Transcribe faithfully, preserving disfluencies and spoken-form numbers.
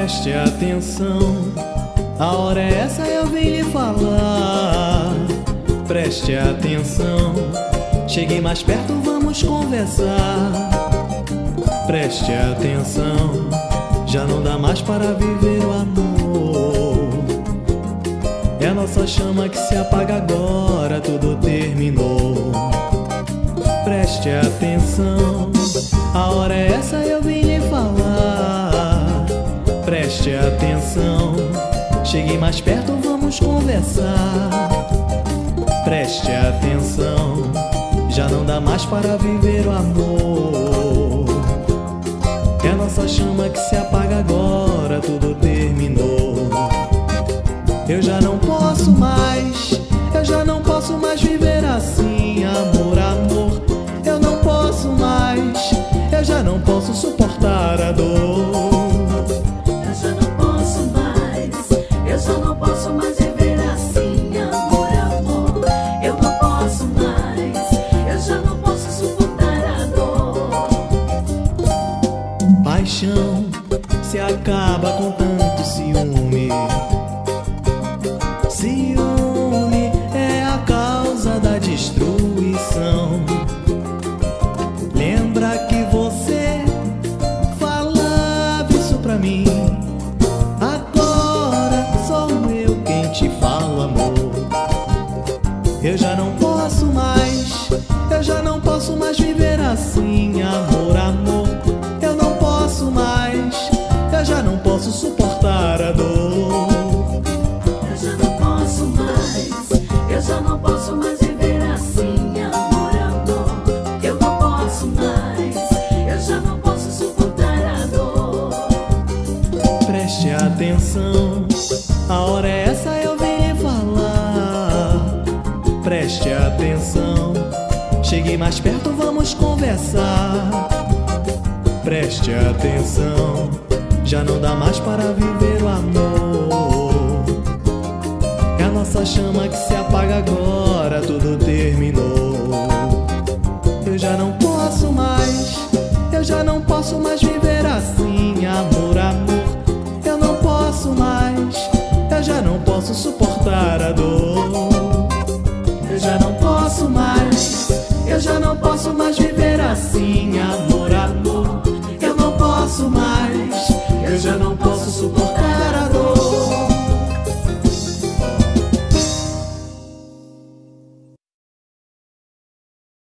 Preste atenção, a hora é essa, eu vim lhe falar. Preste atenção, chegue mais perto, vamos conversar. Preste atenção, já não dá mais para viver o amor. É a nossa chama que se apaga agora, tudo terminou. Preste atenção, a hora é essa, eu vim lhe falar. Preste atenção, chegue mais perto, vamos conversar. Preste atenção, já não dá mais para viver o amor. É a nossa chama que se apaga agora, tudo terminou. Eu já não posso mais, eu já não posso mais viver assim. Amor, amor, eu não posso mais, eu já não posso suportar a dor. Eu já não posso mais, eu já não posso mais viver assim. Amor, amor, eu não posso mais, eu já não posso suportar a dor. Paixão se acaba com tanto ciúme. Ciúme é a causa da destruição. Lembra que você falava isso pra mim? Agora sou eu quem te falo, amor. Eu já não posso mais, eu já não posso mais viver assim. Amor, amor, eu não posso mais, eu já não posso suportar a dor. Eu já não posso mais, eu já não posso mais viver assim. Amor, amor, eu não posso mais, eu já não posso suportar a dor. Preste atenção, a hora é essa, eu vim lhe falar. Preste atenção, chegue mais perto, vamos conversar. Preste atenção, já não dá mais para viver o amor. É a nossa chama que se apaga agora, tudo terminou. Eu já não posso mais, eu já não posso mais viver assim. Amor, amor, eu não posso mais, eu já não posso suportar a dor. Eu já não posso mais, eu já não posso mais viver assim. Amor, amor, eu não posso mais, eu já não posso suportar a dor.